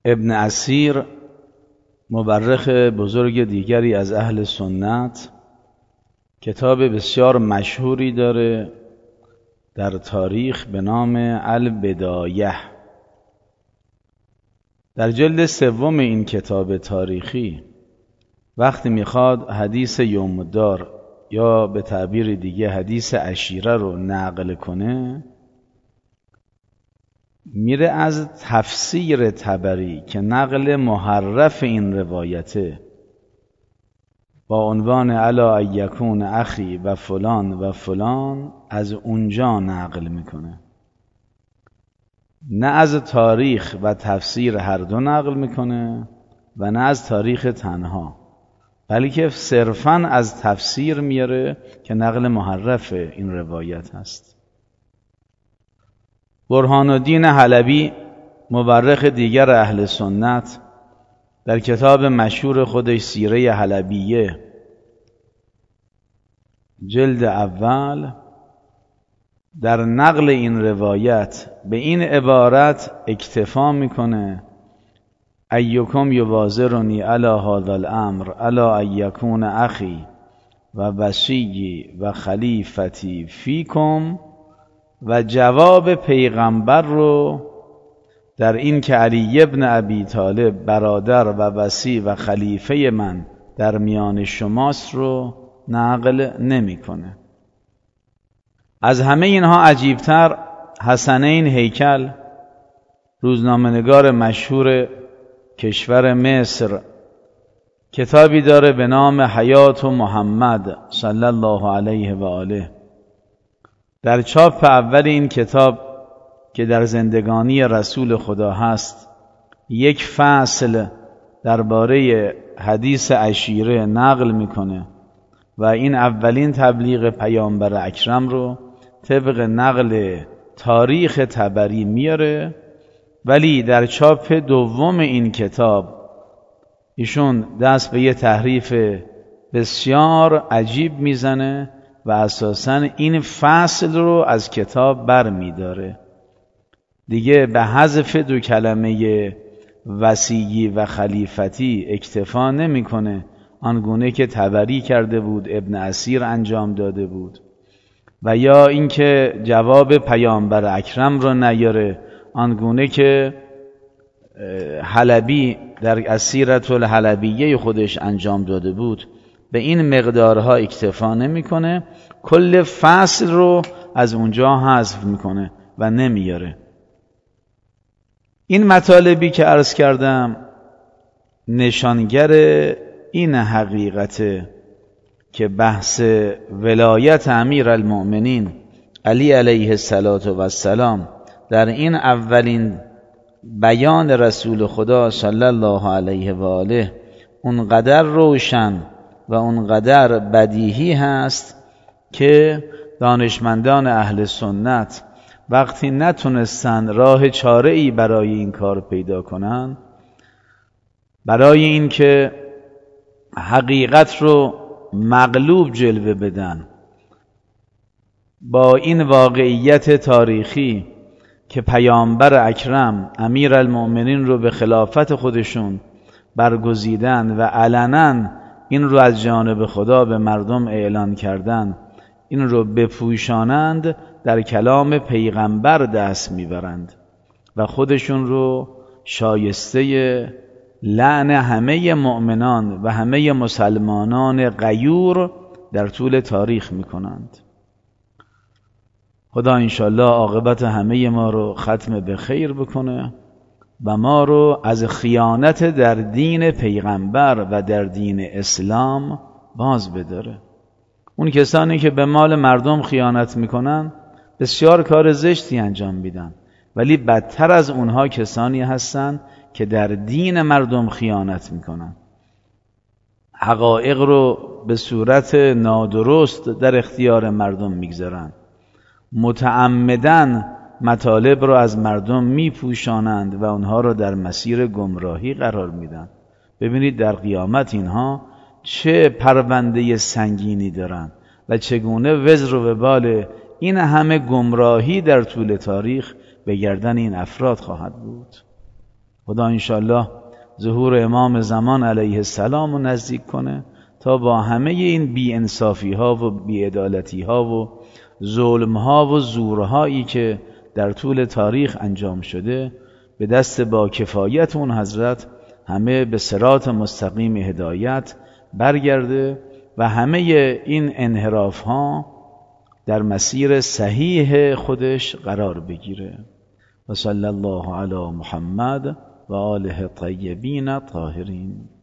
ابن اثیر مورخ بزرگ دیگری از اهل سنت کتاب بسیار مشهوری داره در تاریخ به نام البدایه. در جلد سوم این کتاب تاریخی وقتی میخواد حدیث یوم الدار یا به تعبیر دیگه حدیث عشیره رو نقل کنه، میره از تفسیر طبری که نقل محرف این روایته با عنوان الا ان یکون اخی و فلان و فلان از اونجا نقل میکنه، نه از تاریخ و تفسیر هر دو نقل میکنه و نه از تاریخ تنها، بلکه صرفاً از تفسیر میاره که نقل محرف این روایت هست. برهان الدین حلبی مورخ دیگر اهل سنت در کتاب مشهور خودش سیره حلبیه جلد اول در نقل این روایت به این عبارت اکتفا میکنه: ایکم یبازرنی علی هذا الامر الا ان یکون اخی و وصیی و خلیفتی فیکم، و جواب پیغمبر رو در این که علی ابن ابی طالب برادر و وصی و خلیفه من در میان شماست رو نقل نمیکنه. از همه اینها عجیبتر حسنین هیکل، روزنامه‌نگار مشهور کشور مصر، کتابی داره به نام حیات محمد صلی الله علیه و آله. در چاپ اول این کتاب که در زندگانی رسول خدا هست، یک فصل درباره حدیث عشیره نقل میکنه و این اولین تبلیغ پیامبر اکرم رو طبق نقل تاریخ طبری میاره، ولی در چاپ دوم این کتاب ایشون دست به یه تحریف بسیار عجیب میزنه و اساساً این فصل رو از کتاب بر میداره. دیگه به حذف دو کلمه وصیی و خلیفتی اکتفا نمیکنه، آنگونه که طبری کرده بود، ابن اثیر انجام داده بود، و یا اینکه جواب پیامبر اکرم رو نیاره، آنگونه که حلبی در اسیرة الحلبیه خودش انجام داده بود. به این مقدارها اکتفا نمیکنه، کل فصل رو از اونجا حذف میکنه و نمیاره. این مطالبی که عرض کردم نشانگر این حقیقته که بحث ولایت امیرالمؤمنین علی علیه السلام در این اولین بیان رسول خدا صلی الله علیه و آله اونقدر روشن و اونقدر بدیهی هست که دانشمندان اهل سنت وقتی نتونستن راه چاره‌ای برای این کار پیدا کنن، برای این که حقیقت رو مغلوب جلوه بدن با این واقعیت تاریخی که پیامبر اکرم امیرالمؤمنین رو به خلافت خودشون برگزیدن و علنا این رو از جانب خدا به مردم اعلان کردن، این رو بپوشانند، در کلام پیغمبر دست میبرند و خودشون رو شایسته لعن همه مؤمنان و همه مسلمانان غیور در طول تاریخ میکنند. خدا انشالله عاقبت همه ما رو ختم به خیر بکنه و ما رو از خیانت در دین پیغمبر و در دین اسلام باز بداره. اون کسانی که به مال مردم خیانت میکنن بسیار کار زشتی انجام میدن، ولی بدتر از اونها کسانی هستن که در دین مردم خیانت میکنن، حقایق رو به صورت نادرست در اختیار مردم میگذارن، متعمدن مطالب رو از مردم میپوشانند و اونها رو در مسیر گمراهی قرار میدن. ببینید در قیامت اینها چه پرونده سنگینی دارن و چگونه وزر و وبال این همه گمراهی در طول تاریخ به گردن این افراد خواهد بود. خدا انشالله ظهور امام زمان علیه السلام رو نزدیک کنه تا با همه این بی انصافی ها و بی عدالتی ها و ظلم ها و زورهایی که در طول تاریخ انجام شده به دست با کفایت اون حضرت همه به صراط مستقیم هدایت برگرده و همه این انحراف ها در مسیر صحیح خودش قرار بگیره. و صلی الله علی محمد و آله الطیبین الطاهرین.